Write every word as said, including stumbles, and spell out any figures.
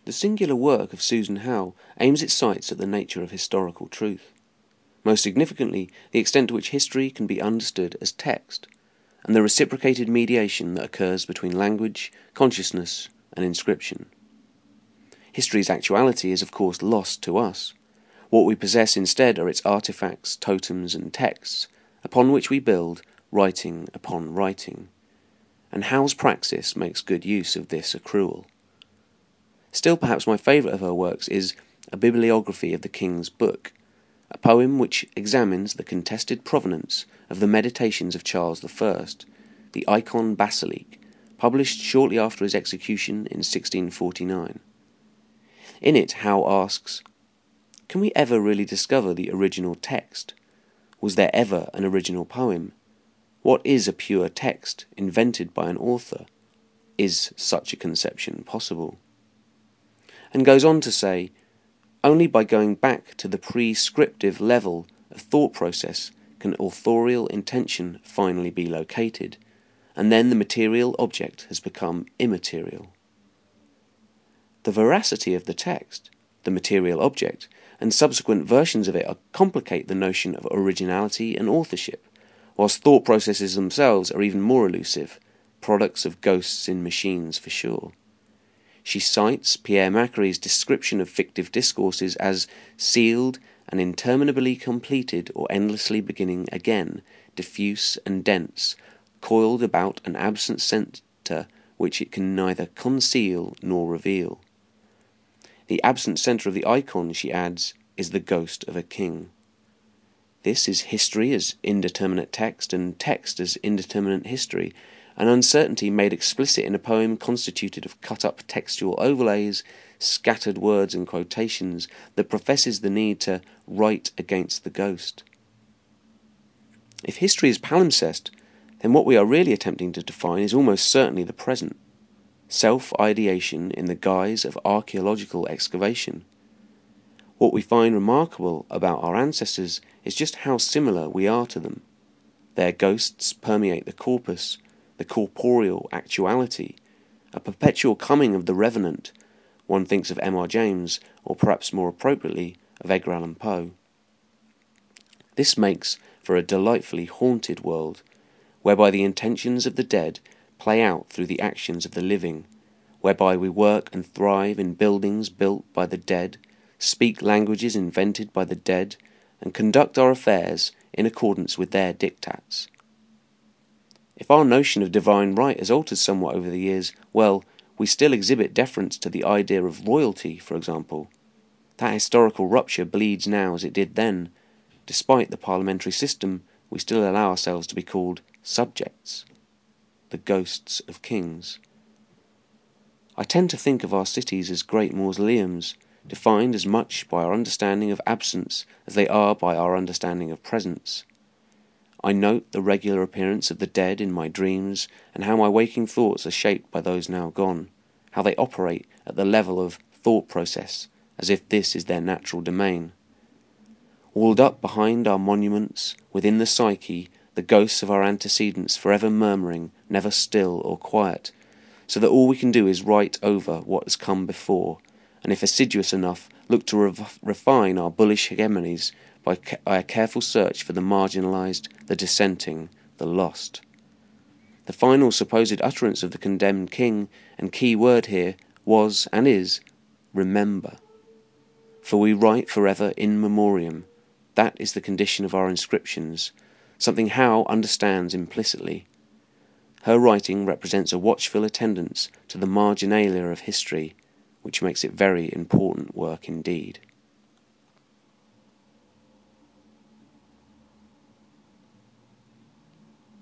The singular work of Susan Howe aims its sights at the nature of historical truth, most significantly the extent to which history can be understood as text, and the reciprocated mediation that occurs between language, consciousness, and inscription. History's actuality is of course lost to us. What we possess instead are its artifacts, totems, and texts, upon which we build, writing upon writing. And Howe's praxis makes good use of this accrual. Still, perhaps my favourite of her works is A Bibliography of the King's Book, a poem which examines the contested provenance of the Meditations of Charles the First, the Eikon Basilique, published shortly after his execution in sixteen forty-nine. In it, Howe asks, can we ever really discover the original text? Was there ever an original poem? What is a pure text invented by an author? Is such a conception possible? And goes on to say, only by going back to the prescriptive level of thought process can authorial intention finally be located, and then the material object has become immaterial. The veracity of the text, the material object, and subsequent versions of it complicate the notion of originality and authorship, whilst thought processes themselves are even more elusive, products of ghosts in machines for sure. She cites Pierre Macary's description of fictive discourses as sealed and interminably completed or endlessly beginning again, diffuse and dense, coiled about an absent centre which it can neither conceal nor reveal. The absent centre of the icon, she adds, is the ghost of a king. This is history as indeterminate text and text as indeterminate history, an uncertainty made explicit in a poem constituted of cut-up textual overlays, scattered words and quotations that professes the need to write against the ghost. If history is palimpsest, then what we are really attempting to define is almost certainly the present, self-ideation in the guise of archaeological excavation. What we find remarkable about our ancestors is just how similar we are to them. Their ghosts permeate the corpus, the corporeal actuality, a perpetual coming of the revenant. One thinks of M R James, or perhaps more appropriately, of Edgar Allan Poe. This makes for a delightfully haunted world, whereby the intentions of the dead play out through the actions of the living, whereby we work and thrive in buildings built by the dead, speak languages invented by the dead, and conduct our affairs in accordance with their diktats. If our notion of divine right has altered somewhat over the years, well, we still exhibit deference to the idea of royalty, for example. That historical rupture bleeds now as it did then. Despite the parliamentary system, we still allow ourselves to be called subjects, the ghosts of kings. I tend to think of our cities as great mausoleums, defined as much by our understanding of absence as they are by our understanding of presence. I note the regular appearance of the dead in my dreams, and how my waking thoughts are shaped by those now gone, how they operate at the level of thought process, as if this is their natural domain. Walled up behind our monuments, within the psyche, the ghosts of our antecedents forever murmuring, never still or quiet, so that all we can do is write over what has come before, and if assiduous enough, look to re- refine our bullish hegemonies by, ca- by a careful search for the marginalised, the dissenting, the lost. The final supposed utterance of the condemned king, and key word here, was and is, remember. For we write forever in memoriam. That is the condition of our inscriptions, something Howe understands implicitly. Her writing represents a watchful attendance to the marginalia of history, which makes it very important work indeed.